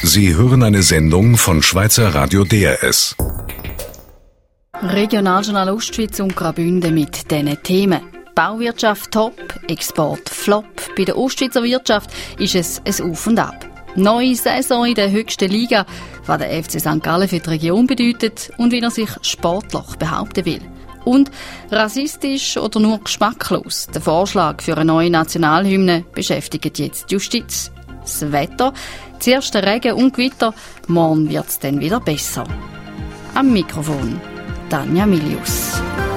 Sie hören eine Sendung von Schweizer Radio DRS. Regionaljournal Ostschweiz und Graubünden mit diesen Themen. Bauwirtschaft top, Export flop. Bei der Ostschweizer Wirtschaft ist es ein Auf und Ab. Neue Saison in der höchsten Liga, was der FC St. Gallen für die Region bedeutet und wie er sich sportlich behaupten will. Und rassistisch oder nur geschmacklos? Der Vorschlag für eine neue Nationalhymne beschäftigt jetzt die Justiz. Das Wetter, zuerst der Regen und Gewitter, morgen wird es dann wieder besser. Am Mikrofon Tanja Milius.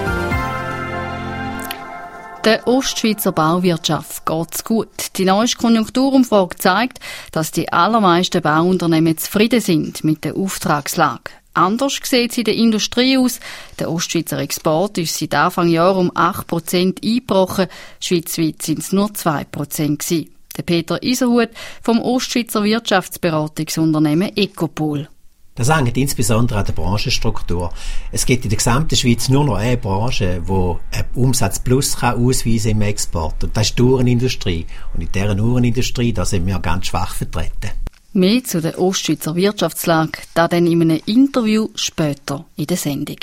Der Ostschweizer Bauwirtschaft geht's gut. Die neueste Konjunkturumfrage zeigt, dass die allermeisten Bauunternehmen zufrieden sind mit der Auftragslage. Anders sieht es in der Industrie aus. Der Ostschweizer Export ist seit Anfang Jahr um 8% eingebrochen. Schweizweit sind es nur 2% gewesen. Der Peter Iserhut vom Ostschweizer Wirtschaftsberatungsunternehmen Ecopol. Das hängt insbesondere an der Branchenstruktur. Es gibt in der gesamten Schweiz nur noch eine Branche, die einen Umsatzplus ausweisen im Export. Und das ist die Uhrenindustrie. Und in dieser Uhrenindustrie, da sind wir ganz schwach vertreten. Mehr zu der Ostschweizer Wirtschaftslage, da dann in einem Interview später in der Sendung.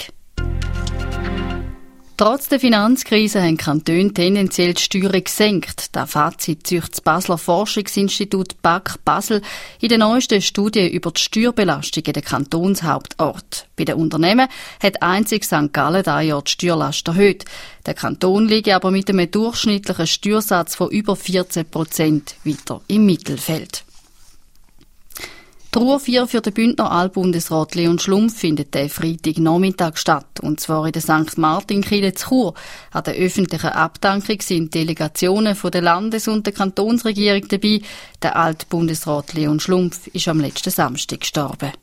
Trotz der Finanzkrise haben Kantone tendenziell die Steuern gesenkt. Das Fazit zieht das Basler Forschungsinstitut BAK Basel in der neuesten Studie über die Steuerbelastung in den Kantonshauptort. Bei den Unternehmen hat einzig St. Gallen dieses Jahr die Steuerlast erhöht. Der Kanton liegt aber mit einem durchschnittlichen Steuersatz von über 14% weiter im Mittelfeld. Die Ruhrfeier für den Bündner Altbundesrat Leon Schlumpf findet diesen Freitagnachmittag statt, und zwar in der St. Martin-Kirche zu Chur. An der öffentlichen Abdankung sind Delegationen von der Landes- und der Kantonsregierung dabei. Der Altbundesrat Leon Schlumpf ist am letzten Samstag gestorben.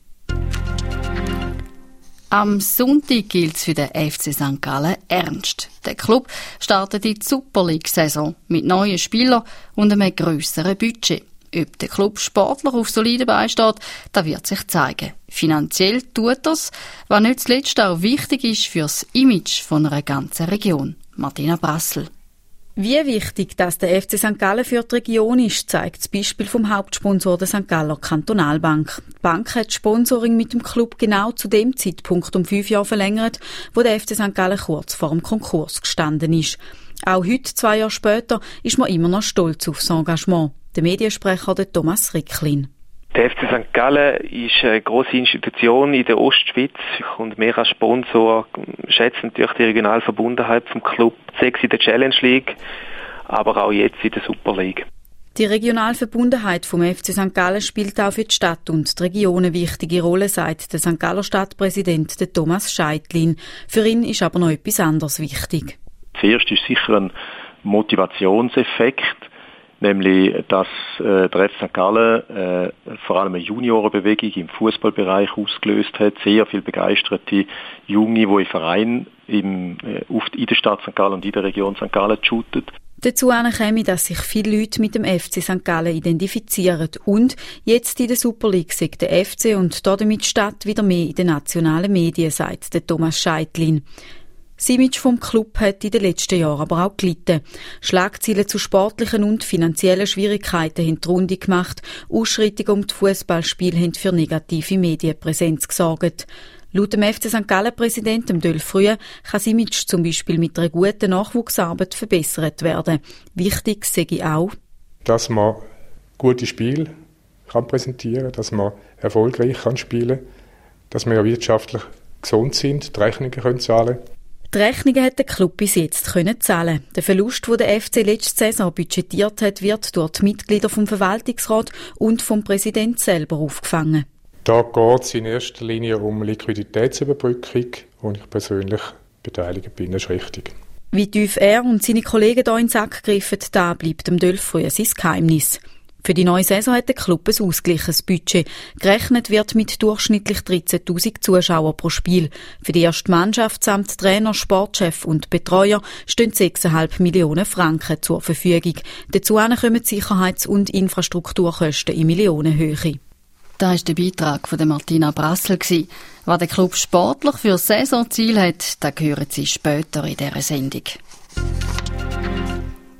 Am Sonntag gilt es für den FC St. Gallen ernst. Der Club startet in die Super League-Saison mit neuen Spielern und einem grösseren Budget. Ob der Club sportlich auf soliden Beinen steht, das wird sich zeigen. Finanziell tut das, was nicht zuletzt auch wichtig ist für das Image von einer ganzen Region. Martina Brassel. Wie wichtig dass der FC St. Gallen für die Region ist, zeigt das Beispiel vom Hauptsponsor der St. Galler Kantonalbank. Die Bank hat das Sponsoring mit dem Club genau zu dem Zeitpunkt um 5 Jahre verlängert, wo der FC St. Gallen kurz vor dem Konkurs gestanden ist. Auch heute, 2 Jahre später, ist man immer noch stolz auf das Engagement. Der Mediensprecher der Thomas Ricklin. Der FC St. Gallen ist eine grosse Institution in der Ostschweiz und mehr als Sponsor schätzen natürlich die regionale Verbundenheit vom Club, sei es in der Challenge League, aber auch jetzt in der Super League. Die regionale Verbundenheit vom FC St. Gallen spielt auch für die Stadt und die Region eine wichtige Rolle, sagt der St. Galler Stadtpräsident Thomas Scheidlin. Für ihn ist aber noch etwas anderes wichtig. Zuerst ist sicher ein Motivationseffekt, nämlich dass der FC St. Gallen vor allem eine Juniorenbewegung im Fußballbereich ausgelöst hat. Sehr viel begeisterte Junge, die im Verein in der Stadt St. Gallen und in der Region St. Gallen shooten. Dazu käme, dass sich viele Leute mit dem FC St. Gallen identifizieren und jetzt in der Super League sagt der FC und damit die Stadt wieder mehr in den nationalen Medien, sagt der Thomas Scheidlin. Das Image vom Club hat in den letzten Jahren aber auch gelitten. Schlagzeilen zu sportlichen und finanziellen Schwierigkeiten haben die Runde gemacht. Ausschreitungen um die Fußballspiele haben für negative Medienpräsenz gesorgt. Laut dem FC St. Gallen-Präsident Dölf Frühe kann das Image zum Beispiel mit einer guten Nachwuchsarbeit verbessert werden. Wichtig sei auch, dass man gute Spiele kann präsentieren, dass man erfolgreich kann spielen, dass wir ja wirtschaftlich gesund sind, die Rechnungen können zahlen. Die Rechnungen hat der Club bis jetzt zahlen. Der Verlust, den der FC letzte Saison budgetiert hat, wird durch die Mitglieder vom Verwaltungsrat und vom Präsidenten selber aufgefangen. Da geht es in erster Linie um Liquiditätsüberbrückung, und ich persönlich beteiligt bin, das ist richtig. Wie tief er und seine Kollegen hier in den Sack griffen, da bleibt dem Dölf Frühe sein Geheimnis. Für die neue Saison hat der Club ein ausgeglichenes Budget. Gerechnet wird mit durchschnittlich 13'000 Zuschauern pro Spiel. Für die erste Mannschaft samt Trainer, Sportchef und Betreuer stehen 6,5 Millionen Franken zur Verfügung. Dazu kommen Sicherheits- und Infrastrukturkosten in Millionenhöhe. Das war der Beitrag von Martina Brassel. Was der Club sportlich für das Saisonziel hat, das hören Sie später in dieser Sendung.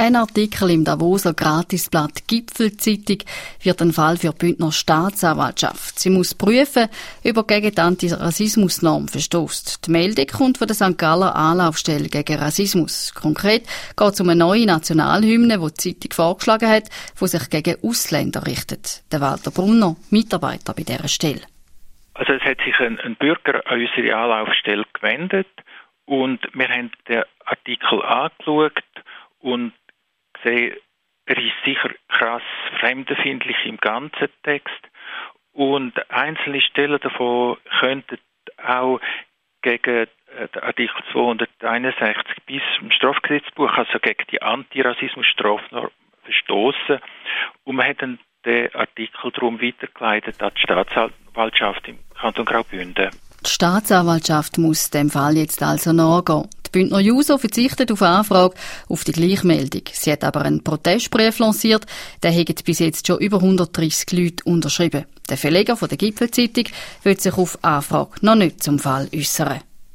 Ein Artikel im Davoser Gratisblatt Gipfelzeitung wird ein Fall für die Bündner Staatsanwaltschaft. Sie muss prüfen, ob er gegen die Antirassismusnorm verstösst. Die Meldung kommt von der St. Galler Anlaufstelle gegen Rassismus. Konkret geht es um eine neue Nationalhymne, die die Zeitung vorgeschlagen hat, die sich gegen Ausländer richtet. Der Walter Brunner, Mitarbeiter bei dieser Stelle. Also es hat sich ein Bürger an unsere Anlaufstelle gewendet und wir haben den Artikel angeschaut und gesehen, er ist sicher krass fremdenfeindlich im ganzen Text und einzelne Stellen davon könnten auch gegen den Artikel 261 bis zum Strafgesetzbuch, also gegen die Antirassismus-Strafnorm verstoßen. Und man hat dann den Artikel darum weitergeleitet an die Staatsanwaltschaft im Kanton Graubünden. Die Staatsanwaltschaft muss dem Fall jetzt also nachgehen. Die Bündner Juso verzichtet auf Anfrage auf die Gleichmeldung. Sie hat aber einen Protestbrief lanciert, der hat bis jetzt schon über 130 Leute unterschrieben. Der Verleger von der Gipfelzeitung will sich auf Anfrage noch nicht zum Fall äußern.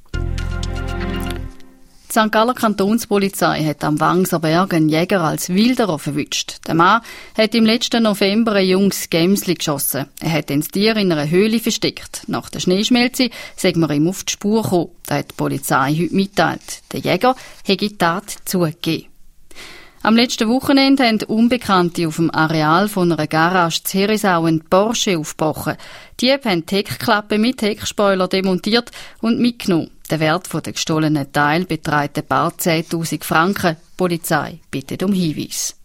Die St. Galler Kantonspolizei hat am Wangser Berg einen Jäger als Wilderer verwünscht. Der Mann hat im letzten November ein junges Gämsli geschossen. Er hat das Tier in einer Höhle versteckt. Nach der Schneeschmelze sei man ihm auf die Spur gekommen. Das hat die Polizei heute mitteilt. Der Jäger hat die Tat zugegeben. Am letzten Wochenende haben Unbekannte auf dem Areal von einer Garage zu Herisau einen Porsche aufgebrochen. Die haben die Heckklappe mit Heckspoiler demontiert und mitgenommen. Der Wert der gestohlenen Teile beträgt ein paar 10.000 Franken. Die Polizei bittet um Hinweis.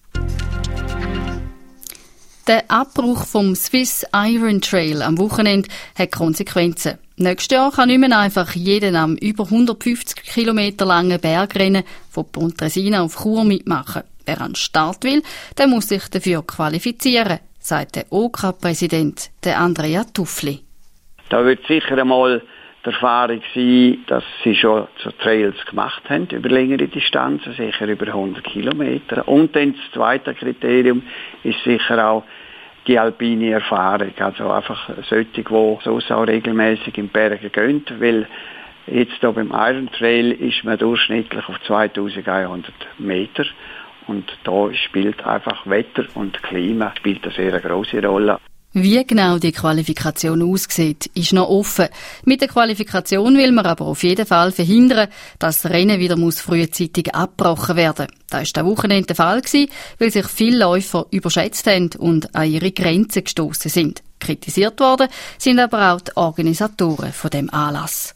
Der Abbruch vom Swiss Iron Trail am Wochenende hat Konsequenzen. Nächstes Jahr kann nicht mehr einfach jeden am über 150 Kilometer langen Bergrennen von Pontresina auf Chur mitmachen. Wer an den Start will, der muss sich dafür qualifizieren, sagt der OK-Präsident, Andrea Tuffli. Da wird sicher einmal die Erfahrung sein, dass sie schon so Trails gemacht haben, über längere Distanzen, sicher über 100 Kilometer. Und dann das zweite Kriterium ist sicher auch die alpine Erfahrung. Also einfach solche, die sonst auch regelmäßig in Bergen gehen, weil jetzt hier beim Iron Trail ist man durchschnittlich auf 2100 Meter. Und da spielt einfach Wetter und Klima spielt eine sehr grosse Rolle. Wie genau die Qualifikation aussieht, ist noch offen. Mit der Qualifikation will man aber auf jeden Fall verhindern, dass das Rennen wieder frühzeitig abgebrochen werden muss. Das war das Wochenende der Fall, weil sich viele Läufer überschätzt haben und an ihre Grenzen gestossen sind. Kritisiert worden sind aber auch die Organisatoren von dem Anlass.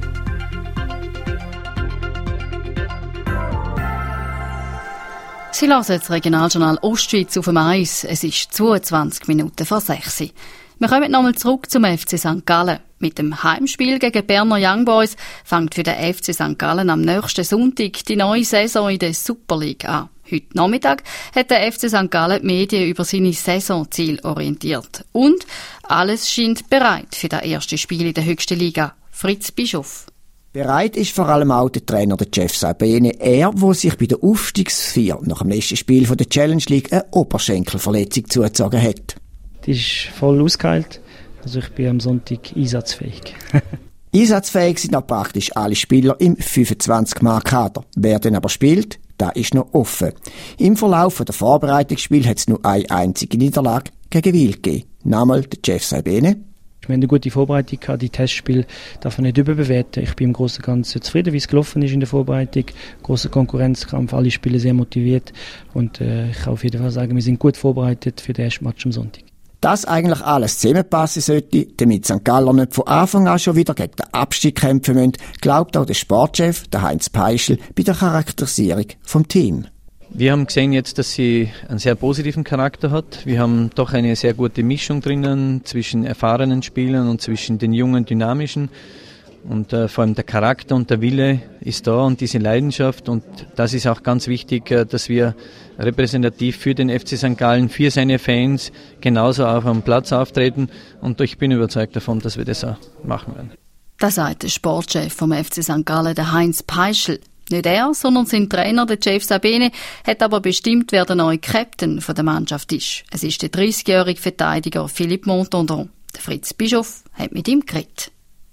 Sie hören das Regionaljournal Ostschweiz auf dem Eis. Es ist 22 Minuten vor 6 Uhr. Wir kommen nochmal zurück zum FC St. Gallen. Mit dem Heimspiel gegen Berner Young Boys fängt für den FC St. Gallen am nächsten Sonntag die neue Saison in der Super League an. Heute Nachmittag hat der FC St. Gallen die Medien über seine Saisonziele orientiert. Und alles scheint bereit für das erste Spiel in der höchsten Liga. Fritz Bischof. Bereit ist vor allem auch der Trainer, der Jeff Sabene. Er, der sich bei der Aufstiegsfeier nach dem letzten Spiel von der Challenge League eine Oberschenkelverletzung zugezogen hat. Die ist voll ausgeheilt. Also ich bin am Sonntag einsatzfähig. Einsatzfähig sind auch praktisch alle Spieler im 25-Mann-Kader. Wer denn aber spielt, das ist noch offen. Im Verlauf der Vorbereitungsspiel hat es nur eine einzige Niederlage gegen Wil gegeben. Nochmal der Jeff Sabene. Wir haben eine gute Vorbereitung gehabt. Die Testspiele darf man nicht überbewerten. Ich bin im Großen und Ganzen zufrieden, wie es gelaufen ist in der Vorbereitung. Grosser Konkurrenzkampf, alle Spieler sehr motiviert. Und ich kann auf jeden Fall sagen, wir sind gut vorbereitet für den ersten Match am Sonntag. Dass eigentlich alles zusammenpassen sollte, damit St. Galler nicht von Anfang an schon wieder gegen den Abstieg kämpfen müssen, glaubt auch der Sportchef, der Heinz Peischl, bei der Charakterisierung vom Team. Wir haben gesehen jetzt, dass sie einen sehr positiven Charakter hat. Wir haben doch eine sehr gute Mischung drinnen zwischen erfahrenen Spielern und zwischen den jungen, dynamischen. Und vor allem der Charakter und der Wille ist da und diese Leidenschaft. Und das ist auch ganz wichtig, dass wir repräsentativ für den FC St. Gallen, für seine Fans genauso auch am Platz auftreten. Und ich bin überzeugt davon, dass wir das auch machen werden. Das sagt der Sportchef vom FC St. Gallen, der Heinz Peischl. Nicht er, sondern sein Trainer, der Jeff Sabene, hat aber bestimmt, wer der neue Captain der Mannschaft ist. Es ist der 30-jährige Verteidiger Philippe Montandon. Der Fritz Bischof hat mit ihm geredet.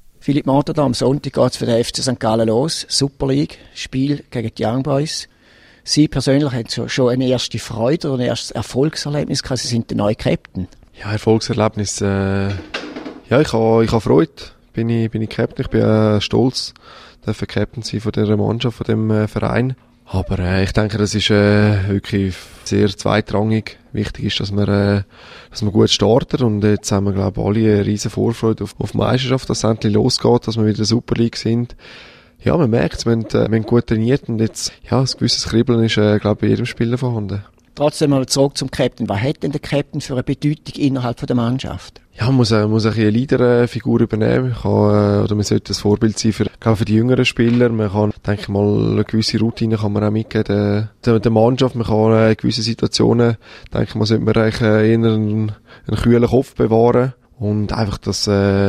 Philippe Montandon, am Sonntag geht es für den FC St. Gallen los. Super League, Spiel gegen die Young Boys. Sie persönlich haben schon eine erste Freude oder ein erstes Erfolgserlebnis gehabt. Sie sind der neue Captain. Ja, Erfolgserlebnis. Ja, ich habe Freude. Bin ich Captain. Ich bin stolz, dürfen Captain sein von dieser Mannschaft, von dem Verein. Aber ich denke, das ist wirklich sehr zweitrangig. Wichtig ist, dass wir gut starten. Und jetzt haben wir, glaube ich, alle eine riesen Vorfreude auf die Meisterschaft, dass es endlich losgeht, dass wir wieder in der Super League sind. Ja, man merkt es, wir haben gut trainiert und jetzt, ja, ein gewisses Kribbeln ist, glaube ich, bei jedem Spieler vorhanden. Trotzdem mal zurück zum Captain. Was hat denn der Captain für eine Bedeutung innerhalb der Mannschaft? Ja, man muss eine Leaderfigur übernehmen. Man sollte ein Vorbild sein für die jüngeren Spieler. Man kann, denke ich mal, eine gewisse Routine kann man auch mitgeben der Mannschaft. Man kann in gewissen Situationen, denke ich mal, sollte man eigentlich eher einen kühlen Kopf bewahren und einfach das,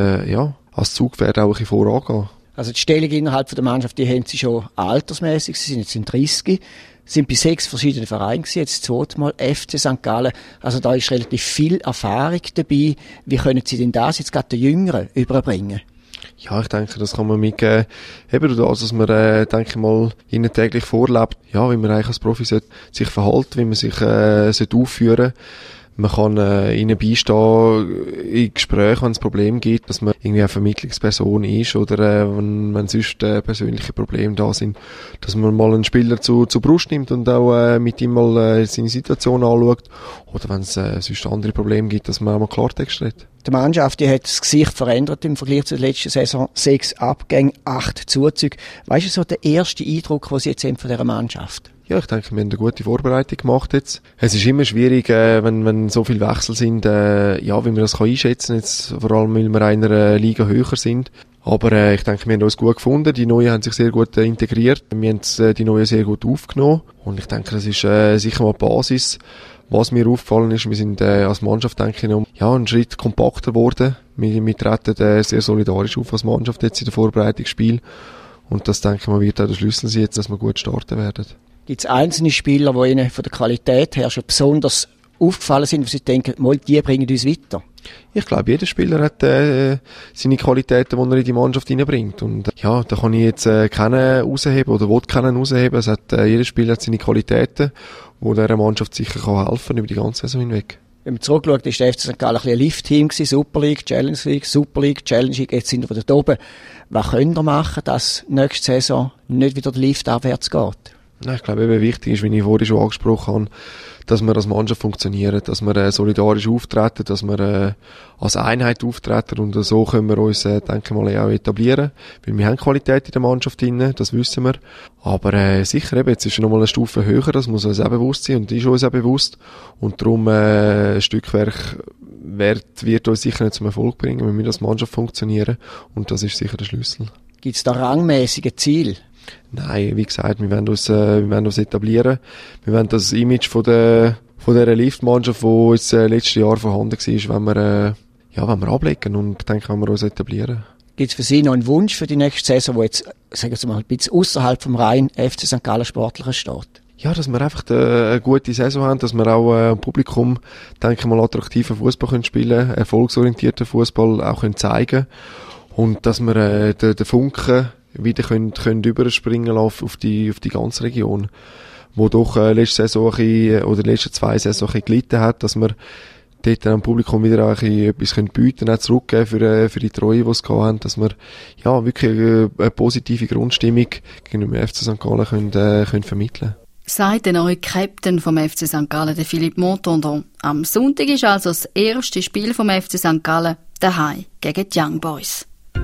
als Zugpferd auch ein bisschen vorangehen. Also die Stellung innerhalb der Mannschaft, die haben sie schon altersmäßig. Sie sind jetzt in 30. Sind bei 6 verschiedenen Vereinen gewesen, jetzt zweimal FC St. Gallen. Also da ist relativ viel Erfahrung dabei. Wie können Sie denn das jetzt gerade den Jüngeren überbringen? Ja, ich denke, das kann man mitgeben. Eben durch das, dass man, denke ich mal, ihnen täglich vorlebt. Ja, wie man eigentlich als Profi sich verhält, wie man sich aufführen. Man kann ihnen beistehen in Gesprächen, wenn es Probleme gibt, dass man irgendwie eine Vermittlungsperson ist oder wenn sonst persönliche Probleme da sind, dass man mal einen Spieler zur Brust nimmt und auch mit ihm mal seine Situation anschaut. Oder wenn es sonst andere Probleme gibt, dass man auch mal Klartext redet. Die Mannschaft, die hat das Gesicht verändert im Vergleich zur letzten Saison. 6 Abgänge, 8 Zuzüge. Weißt du so der erste Eindruck, den Sie jetzt haben von dieser Mannschaft? Ja, ich denke, wir haben eine gute Vorbereitung gemacht jetzt. Es ist immer schwierig, wenn so viele Wechsel sind, wie man das einschätzen kann, jetzt, vor allem, weil wir in einer Liga höher sind. Aber ich denke, wir haben uns gut gefunden. Die Neuen haben sich sehr gut integriert. Wir haben die Neuen sehr gut aufgenommen. Und ich denke, das ist sicher mal die Basis. Was mir aufgefallen ist, wir sind als Mannschaft, denke ich, einen Schritt kompakter geworden. Wir treten sehr solidarisch auf als Mannschaft jetzt in der Vorbereitungsspiel. Und das, denke ich mal, wird auch der Schlüssel sein, jetzt, dass wir gut starten werden. Gibt es einzelne Spieler, die Ihnen von der Qualität her schon besonders aufgefallen sind, wo Sie denken, die bringen uns weiter? Ich glaube, jeder Spieler hat seine Qualitäten, die er in die Mannschaft hineinbringt. Und da kann ich jetzt keinen rausheben oder will keinen rausheben. Jeder Spieler hat seine Qualitäten, die dieser Mannschaft sicher helfen kann über die ganze Saison hinweg. Wenn man zurückschaut, ist der FC St. Gallen ein Lift-Team gewesen, Super League, Challenge League, Super League, Challenge League, jetzt sind wir wieder oben. Was könnt ihr machen, dass nächste Saison nicht wieder der Lift abwärts geht? Ja, ich glaube, eben wichtig ist, wie ich vorhin schon angesprochen habe, dass wir als Mannschaft funktionieren, dass wir solidarisch auftreten, dass wir als Einheit auftreten und so können wir uns, denke ich mal, auch etablieren, weil wir haben Qualität in der Mannschaft drin, das wissen wir, aber sicher eben, jetzt ist es nochmal eine Stufe höher, das muss uns auch bewusst sein und ist uns auch bewusst und darum ein Stückwerk wird uns sicher nicht zum Erfolg bringen, wir müssen als Mannschaft funktionieren und das ist sicher der Schlüssel. Gibt es da rangmäßige Ziele? Nein, wie gesagt, wir wollen uns etablieren. Wir wollen das Image von dieser Liftmannschaft, die jetzt letztes Jahr vorhanden war, wenn wir ablegen und denke, wenn wir uns etablieren. Gibt es für Sie noch einen Wunsch für die nächste Saison, wo jetzt, sagen wir mal, ein bisschen außerhalb vom rein FC St. Gallen Sportlichen steht? Ja, dass wir einfach eine gute Saison haben, dass wir auch dem Publikum, denke ich mal, attraktiven Fußball spielen können, erfolgsorientierten Fußball auch zeigen können und dass wir den Funken wieder können überspringen lassen auf die ganze Region, wo doch letzte Saison oder die letzten 2 Saison gelitten hat, dass wir dort am Publikum wieder auch etwas bieten können, auch zurückgeben für die Treue, die sie gehabt haben, dass wir wirklich eine positive Grundstimmung gegenüber dem FC St. Gallen können vermitteln. Sagt der neue Captain vom FC St. Gallen, der Philippe Montandon. Am Sonntag ist also das erste Spiel vom FC St. Gallen daheim gegen die Young Boys.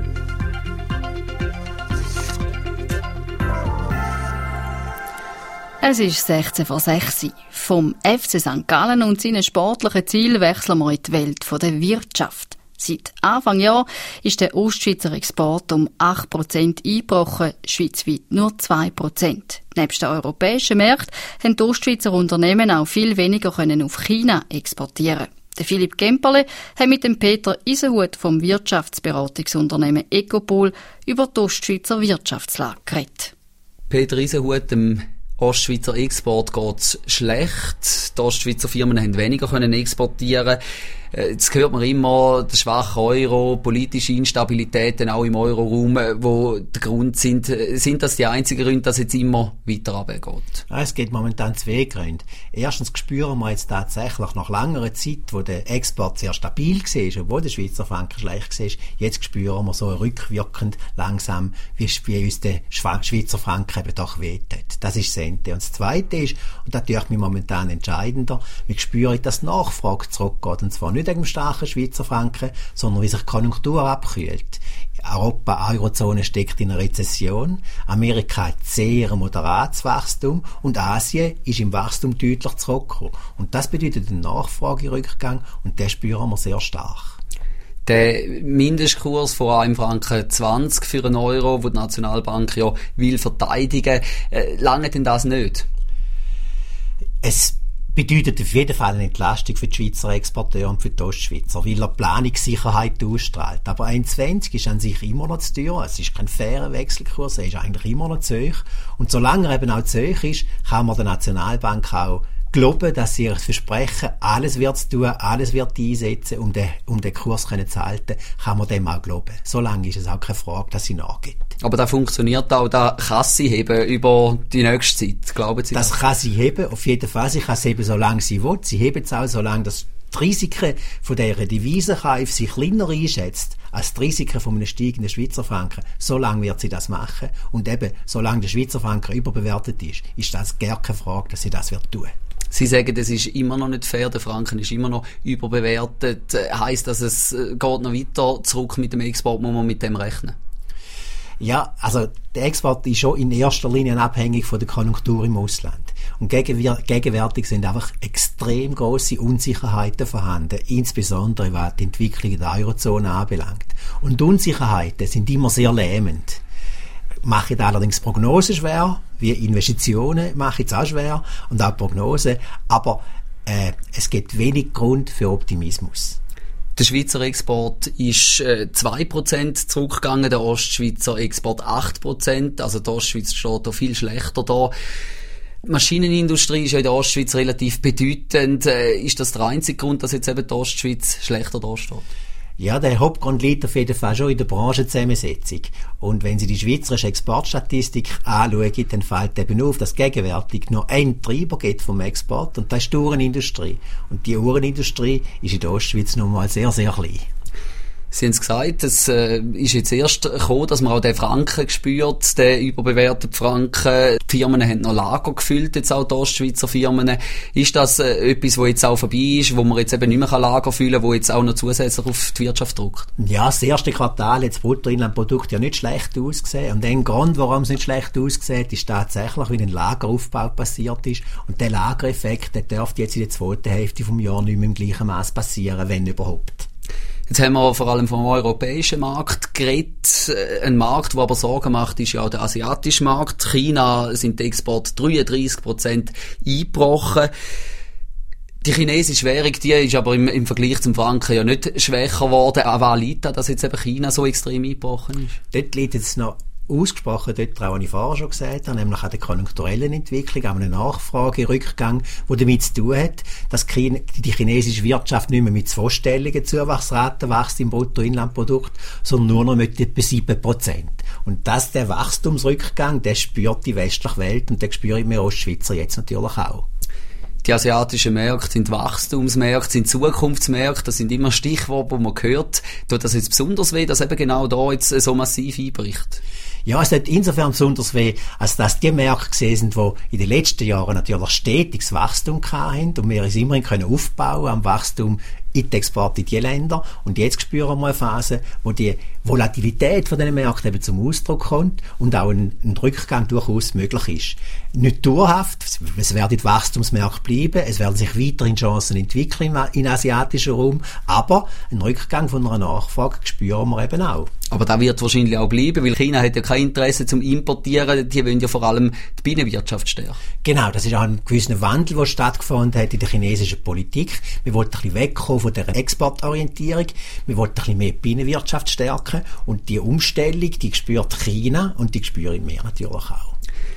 Es ist 16:06 Vom FC St. Gallen und seinen sportlichen Zielen wechseln wir in die Welt der Wirtschaft. Seit Anfang Jahr ist der Ostschweizer Export um 8% eingebrochen, schweizweit nur 2%. Nebst den europäischen Märkten haben die Ostschweizer Unternehmen auch viel weniger auf China exportieren. Der Philipp Gemperle hat mit dem Peter Isenhut vom Wirtschaftsberatungsunternehmen Ecopol über die Ostschweizer Wirtschaftslage geredet. Peter Isenhut, dem Ostschweizer Export geht's schlecht. Die Ostschweizer Firmen haben weniger exportieren. Jetzt hört man immer, der schwache Euro, politische Instabilitäten auch im Euroraum, wo der Grund sind. Sind das die einzigen Gründe, dass jetzt immer weiter runtergeht? Es gibt momentan zwei Gründe. Erstens spüren wir jetzt tatsächlich nach langer Zeit, wo der Export sehr stabil war, obwohl der Schweizer Franken schlecht war, jetzt spüren wir so rückwirkend langsam, wie uns der Schweizer Franken eben doch wehtut. Das ist das eine. Und das Zweite ist, und das tut mich momentan entscheidender, wir spüren, dass die Nachfrage zurückgeht. Und zwar nicht wegen dem starken Schweizer Franken, sondern wie sich die Konjunktur abkühlt. Europa, Eurozone steckt in einer Rezession, Amerika hat sehr moderates Wachstum und Asien ist im Wachstum deutlich zurückgekommen. Und das bedeutet einen Nachfragerückgang und den spüren wir sehr stark. Der Mindestkurs von 1,20 Franken für einen Euro, den die Nationalbank ja will verteidigen, lange denn das nicht? Es bedeutet auf jeden Fall eine Entlastung für die Schweizer Exporteure und für die Ostschweizer, weil er Planungssicherheit ausstrahlt. Aber 1,20 ist an sich immer noch zu teuer. Es ist kein fairer Wechselkurs, er ist eigentlich immer noch zu hoch. Und solange er eben auch zu hoch ist, kann man der Nationalbank auch glauben, dass sie ihr Versprechen, alles wird tun, alles wird einsetzen, um den Kurs zu halten, kann man dem auch glauben. Solange ist es auch keine Frage, dass sie nachgibt. Aber das funktioniert auch, das kann sie heben über die nächste Zeit, glauben Sie? Das kann sie heben, auf jeden Fall. Sie kann es heben, solange sie will. Sie heben es auch, solange das die Risiken von dieser Devisenkäufe sich kleiner einschätzt als die Risiken von einem steigenden Schweizer Franken. Solange wird sie das machen. Und eben, solange der Schweizer Franken überbewertet ist das gar keine Frage, dass sie das wird tun. Sie sagen, das ist immer noch nicht fair, der Franken ist immer noch überbewertet. Heisst das, es geht noch weiter zurück mit dem Export, muss man mit dem rechnen? Ja, also der Export ist schon in erster Linie abhängig von der Konjunktur im Ausland. Und gegenwärtig sind einfach extrem grosse Unsicherheiten vorhanden, insbesondere was die Entwicklung in der Eurozone anbelangt. Und die Unsicherheiten sind immer sehr lähmend. Machen allerdings Prognosen schwer, wie Investitionen machen es auch schwer und auch Prognosen, aber es gibt wenig Grund für Optimismus. Der Schweizer Export ist 2% zurückgegangen, der Ostschweizer Export 8%, also die Ostschweiz steht da viel schlechter da. Die Maschinenindustrie ist ja in der Ostschweiz relativ bedeutend. Ist das der einzige Grund, dass jetzt eben die Ostschweiz schlechter da steht? Ja, der Hauptgrund liegt auf jeden Fall schon in der Branchenzusammensetzung. Und wenn Sie die schweizerische Exportstatistik anschauen, dann fällt eben auf, dass gegenwärtig nur ein Treiber geht vom Export, und das ist die Uhrenindustrie. Und die Uhrenindustrie ist in der Ostschweiz nun mal sehr, sehr klein. Sie haben es gesagt, es ist jetzt erst gekommen, dass man auch den Franken spürt, den überbewerteten Franken. Die Firmen haben noch Lager gefüllt, jetzt auch die Ostschweizer Firmen. Ist das etwas, wo jetzt auch vorbei ist, wo man jetzt eben nicht mehr Lager füllen kann, wo jetzt auch noch zusätzlich auf die Wirtschaft drückt? Ja, das erste Quartal hat das Bruttoinlandprodukt ja nicht schlecht ausgesehen. Und ein Grund, warum es nicht schlecht aussieht, ist tatsächlich, wie ein Lageraufbau passiert ist. Und der Lagereffekt, der dürfte jetzt in der zweiten Hälfte des Jahres nicht mehr im gleichen Maß passieren, wenn überhaupt. Jetzt haben wir vor allem vom europäischen Markt geredet. Ein Markt, der aber Sorgen macht, ist ja auch der asiatische Markt. China sind die Exporte 33% eingebrochen. Die chinesische Währung, die ist aber im Vergleich zum Franken ja nicht schwächer geworden. Aber liegt da, dass jetzt eben China so extrem eingebrochen ist? Dort liegt jetzt noch ausgesprochen dort, was ich vorher schon gesagt habe, nämlich an der konjunkturellen Entwicklung, an einem Nachfragerückgang, der damit zu tun hat, dass die chinesische Wirtschaft nicht mehr mit zweistelligen Zuwachsraten wächst im Bruttoinlandprodukt, sondern nur noch mit etwa 7%. Und der Wachstumsrückgang, der spürt die westliche Welt und den spüren wir Ostschweizer jetzt natürlich auch. Die asiatischen Märkte sind Wachstumsmärkte, sind Zukunftsmärkte, das sind immer Stichworte, die man hört. Tut das jetzt besonders weh, dass eben genau da jetzt so massiv einbricht? Ja, es tut insofern besonders weh, als dass die Märkte gesehen sind, die in den letzten Jahren natürlich stetiges Wachstum hatten und wir es immerhin aufbauen am Wachstum in die Exporte in die Länder. Und jetzt spüren wir eine Phase, wo die Volatilität von diesen Märkten eben zum Ausdruck kommt und auch ein Rückgang durchaus möglich ist. Nicht dauerhaft, es werden Wachstumsmärkte bleiben, es werden sich weiterhin Chancen entwickeln im asiatischen Raum, aber ein Rückgang von einer Nachfrage spüren wir eben auch. Aber da wird wahrscheinlich auch bleiben, weil China hat ja kein Interesse zum Importieren, die wollen ja vor allem die Binnenwirtschaft stärken. Genau, das ist auch ein gewisser Wandel, der stattgefunden hat in der chinesischen Politik. Wir wollten ein bisschen wegkommen von der Exportorientierung, wir wollten ein bisschen mehr die Binnenwirtschaft stärken und die Umstellung, die spürt China und die spüren wir natürlich auch.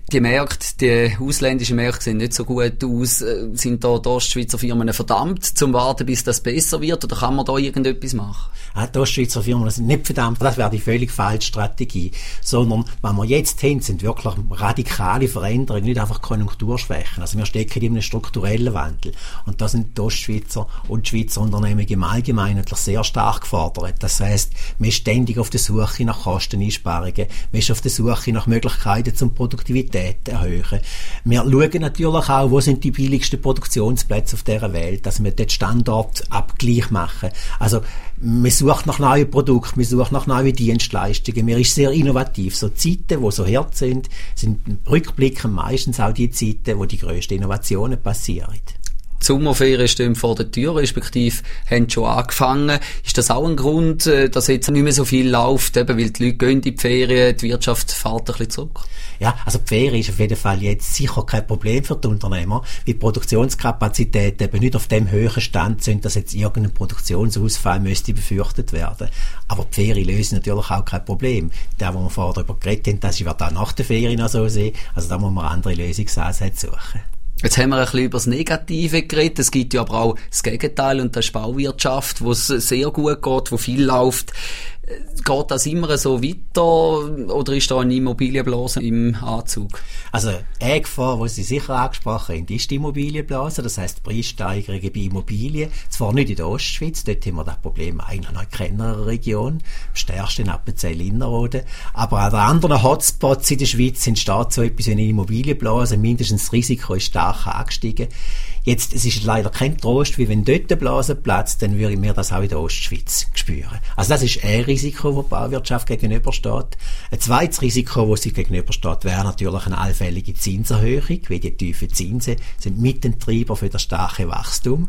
Die Märkte, die ausländischen Märkte sehen nicht so gut aus. Sind da die Ostschweizer Firmen verdammt, zum warten, bis das besser wird? Oder kann man da irgendetwas machen? Die Ostschweizer Firmen sind nicht verdammt. Das wäre die völlig falsche Strategie. Sondern, was wir jetzt haben, sind wirklich radikale Veränderungen, nicht einfach Konjunkturschwächen. Also wir stecken in einem strukturellen Wandel. Und da sind die Ostschweizer und die Schweizer Unternehmen im Allgemeinen natürlich sehr stark gefordert. Das heisst, man ist ständig auf der Suche nach Kosteneinsparungen. Man ist auf der Suche nach Möglichkeiten zum Produktivität erhöhen. Wir schauen natürlich auch, wo sind die billigsten Produktionsplätze auf dieser Welt, dass wir dort Standortabgleich machen. Also, man sucht nach neuen Produkten, man sucht nach neuen Dienstleistungen. Man ist sehr innovativ. So Zeiten, die so hart sind rückblickend meistens auch die Zeiten, wo die grössten Innovationen passieren. Die Sommerferien stehen vor der Tür, respektive haben schon angefangen. Ist das auch ein Grund, dass jetzt nicht mehr so viel läuft, eben weil die Leute gehen in die Ferien, die Wirtschaft fährt ein bisschen zurück? Ja, also die Ferien ist auf jeden Fall jetzt sicher kein Problem für die Unternehmer, weil die Produktionskapazitäten eben nicht auf dem höheren Stand sind, dass jetzt irgendein Produktionsausfall müsste befürchtet werden. Aber die Ferien lösen natürlich auch kein Problem. Der, wo wir vorher darüber geredet haben, das wird auch nach den Ferien so sehen. Also da muss man andere Lösungsansätze suchen. Jetzt haben wir ein bisschen über das Negative geredet. Es gibt ja aber auch das Gegenteil, und das ist Bauwirtschaft, wo es sehr gut geht, wo viel läuft. Geht das immer so weiter oder ist da eine Immobilienblase im Anzug? Also eine Gefahr, die Sie sicher angesprochen haben, ist die Immobilienblase. Das heisst Preissteigerungen bei Immobilien. Zwar nicht in der Ostschweiz, dort haben wir das Problem eigentlich noch in keiner Region. Am stärksten in Appenzell-Innerrhoden. Aber an den anderen Hotspots in der Schweiz entsteht so etwas wie eine Immobilienblase. Mindestens das Risiko ist stark angestiegen. Jetzt, es ist leider kein Trost, wie wenn dort eine Blase platzt, dann würden wir das auch in der Ostschweiz spüren. Also das ist ein Risiko, das die Bauwirtschaft gegenübersteht. Ein zweites Risiko, das sie gegenübersteht, wäre natürlich eine allfällige Zinserhöhung, weil die tiefen Zinsen sind Mittentreiber für das starke Wachstum.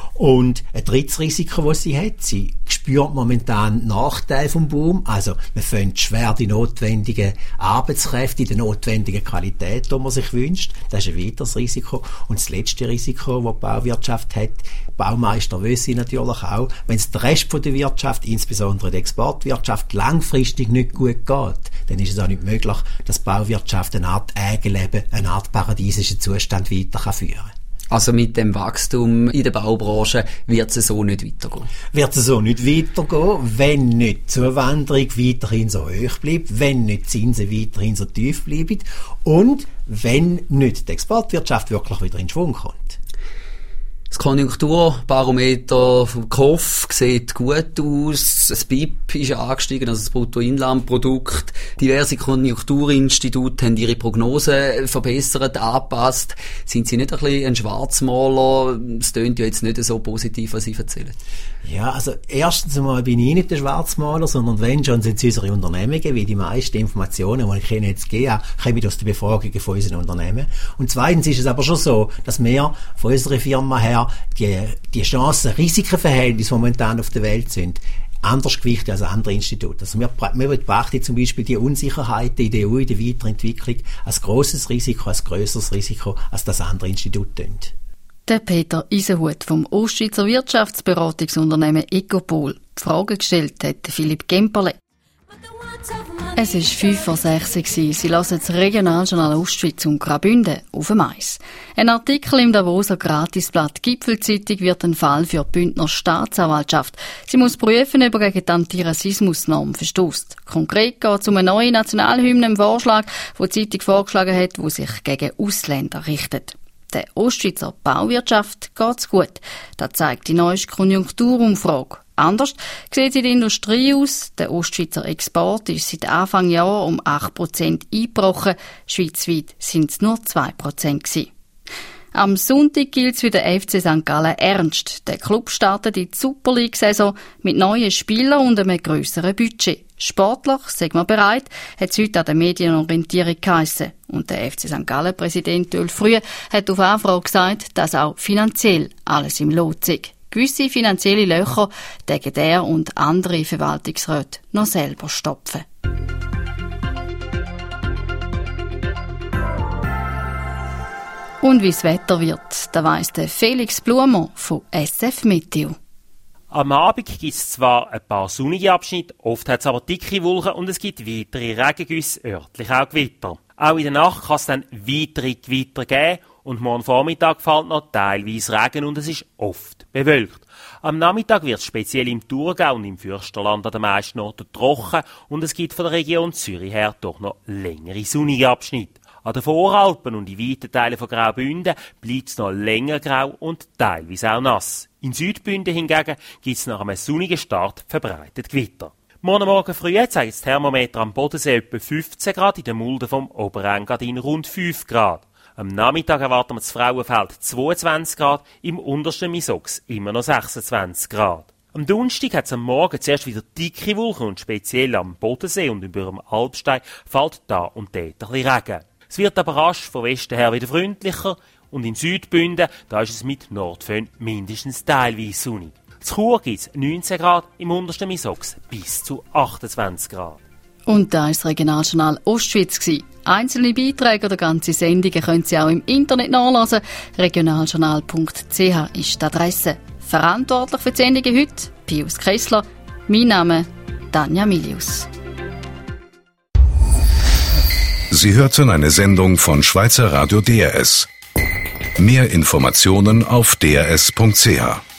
Und ein drittes Risiko, das sie hat, sie spürt momentan Nachteile vom Boom. Also man findet schwer die notwendigen Arbeitskräfte in der notwendigen Qualität, die man sich wünscht. Das ist ein weiteres Risiko. Und das letzte Risiko, das die Bauwirtschaft hat, Baumeister wissen natürlich auch, wenn es der Rest der Wirtschaft, insbesondere die Exportwirtschaft, langfristig nicht gut geht, dann ist es auch nicht möglich, dass die Bauwirtschaft eine Art Eigenleben, eine Art paradiesischen Zustand weiter führen kann. Also mit dem Wachstum in der Baubranche wird es so nicht weitergehen? Wird es so nicht weitergehen, wenn nicht die Zuwanderung weiterhin so hoch bleibt, wenn nicht die Zinsen weiterhin so tief bleiben und wenn nicht die Exportwirtschaft wirklich wieder in Schwung kommt. Das Konjunkturbarometer vom KOF sieht gut aus. Das BIP ist angestiegen, also das Bruttoinlandprodukt. Diverse Konjunkturinstitute haben ihre Prognosen verbessert, angepasst. Sind Sie nicht ein bisschen ein Schwarzmaler? Es tönt ja jetzt nicht so positiv, was Sie erzählen. Ja, also erstens einmal bin ich nicht der Schwarzmaler, sondern wenn schon sind es unsere Unternehmungen, wie die meisten Informationen, die ich Ihnen jetzt gebe, kommen aus den Befragungen von unseren Unternehmen. Und zweitens ist es aber schon so, dass wir von unserer Firma her die Chancen-Risikenverhältnisse, die momentan auf der Welt sind, anders gewichtet als andere Institute. Also wir betrachten zum Beispiel die Unsicherheiten in der EU, in der Weiterentwicklung, als grosses Risiko, als grösseres Risiko, als das andere Institute tun. Der Peter Isenhut vom Ostschweizer Wirtschaftsberatungsunternehmen Ecopol. Die Frage gestellt hat Philipp Gemperle. Es war 5:06 Uhr. Sie hören das Regionaljournal Ostschweiz und Graubünden auf dem Eis. Ein Artikel im Davoser Gratisblatt Gipfelzeitung wird ein Fall für die Bündner Staatsanwaltschaft. Sie muss prüfen, ob er gegen die Antirassismusnorm verstösst. Konkret geht es um eine neue Nationalhymne im Vorschlag, den die Zeitung vorgeschlagen hat, die sich gegen Ausländer richtet. Der Ostschweizer Bauwirtschaft geht's gut. Das zeigt die neueste Konjunkturumfrage. Anders sieht es in der Industrie aus. Der Ostschweizer Export ist seit Anfang Jahr um 8% eingebrochen. Schweizweit sind es nur 2% gewesen. Am Sonntag gilt es für den FC St. Gallen ernst. Der Club startet in die Super League-Saison mit neuen Spielern und einem grösseren Budget. Sportlich, sagen wir bereit, hat es heute an der Medienorientierung geheissen. Und der FC St. Gallen-Präsident Öl Früh hat auf Anfrage gesagt, dass auch finanziell alles im Lot sei. Gewisse finanzielle Löcher dürfen er und andere Verwaltungsräte noch selber stopfen. Und wie das Wetter wird, da weiss der Felix Blumer von SF Meteo. Am Abend gibt es zwar ein paar sonnige Abschnitte, oft hat es aber dicke Wolken und es gibt weitere Regengüsse, örtlich auch Gewitter. Auch in der Nacht kann es dann weitere Gewitter geben und morgen Vormittag fällt noch teilweise Regen und es ist oft bewölkt. Am Nachmittag wird es speziell im Thurgau und im Fürsterland an den meisten Orten trocken und es gibt von der Region Zürich her doch noch längere sonnige Abschnitte. An den Voralpen und in weiten Teilen von Graubünden bleibt es noch länger grau und teilweise auch nass. In Südbünden hingegen gibt es nach einem sonnigen Start verbreitet Gewitter. Morgen früh zeigt das Thermometer am Bodensee etwa 15 Grad, in der Mulde vom Oberengadin rund 5 Grad. Am Nachmittag erwarten wir das Frauenfeld 22 Grad, im untersten Misox immer noch 26 Grad. Am Donnerstag hat es am Morgen zuerst wieder dicke Wolken und speziell am Bodensee und über dem Alpstein fällt da und dort ein bisschen Regen. Es wird aber rasch von Westen her wieder freundlicher und in Südbünden, da ist es mit Nordföhn mindestens teilweise sonnig. In Chur gibt es 19 Grad, im untersten Misox bis zu 28 Grad. Und da war das Regionaljournal Ostschweiz. Einzelne Beiträge oder ganze Sendungen können Sie auch im Internet nachlesen. regionaljournal.ch ist die Adresse. Verantwortlich für die Sendungen heute Pius Kressler. Mein Name Tanja Milius. Sie hörten eine Sendung von Schweizer Radio DRS. Mehr Informationen auf drs.ch.